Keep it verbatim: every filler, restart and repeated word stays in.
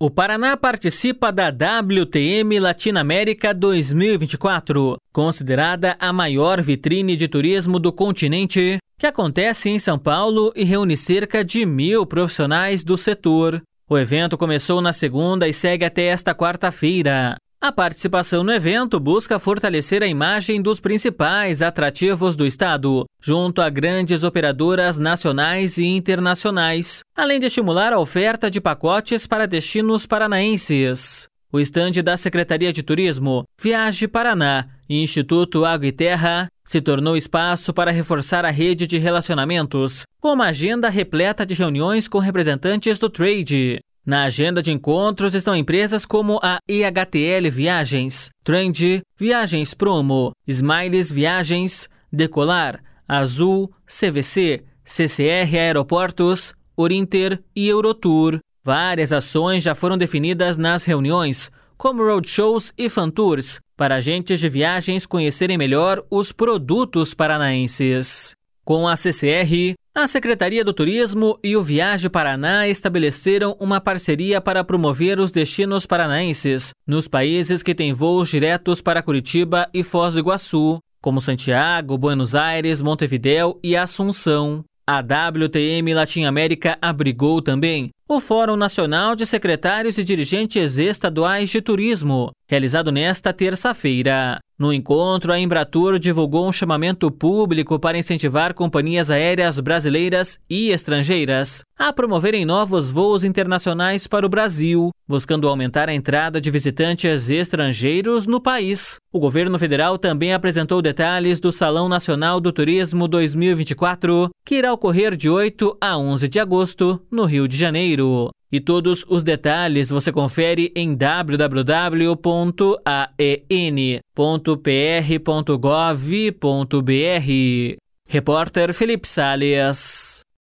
O Paraná participa da W T M Latinoamérica dois mil e vinte e quatro, considerada a maior vitrine de turismo do continente, que acontece em São Paulo e reúne cerca de mil profissionais do setor. O evento começou na segunda e segue até esta quarta-feira. A participação no evento busca fortalecer a imagem dos principais atrativos do estado, junto a grandes operadoras nacionais e internacionais, além de estimular a oferta de pacotes para destinos paranaenses. O estande da Secretaria de Turismo, Viaje Paraná e Instituto Água e Terra se tornou espaço para reforçar a rede de relacionamentos, com uma agenda repleta de reuniões com representantes do trade. Na agenda de encontros estão empresas como a E H T L Viagens, Trend, Viagens Promo, Smiles Viagens, Decolar, Azul, C V C, C C R Aeroportos, Orinter e Eurotour. Várias ações já foram definidas nas reuniões, como roadshows e fantours, para agentes de viagens conhecerem melhor os produtos paranaenses. Com a C C R, a Secretaria do Turismo e o Viaje Paraná estabeleceram uma parceria para promover os destinos paranaenses nos países que têm voos diretos para Curitiba e Foz do Iguaçu, como Santiago, Buenos Aires, Montevidéu e Assunção. A W T M Latinoamérica abrigou também o Fórum Nacional de Secretários e Dirigentes Estaduais de Turismo, realizado nesta terça-feira. No encontro, a Embratur divulgou um chamamento público para incentivar companhias aéreas brasileiras e estrangeiras a promoverem novos voos internacionais para o Brasil, buscando aumentar a entrada de visitantes estrangeiros no país. O governo federal também apresentou detalhes do Salão Nacional do Turismo dois mil e vinte e quatro, que irá ocorrer de oito a onze de agosto, no Rio de Janeiro. E todos os detalhes você confere em w w w ponto a e n ponto p r ponto gov ponto b r. Repórter Felipe Sales.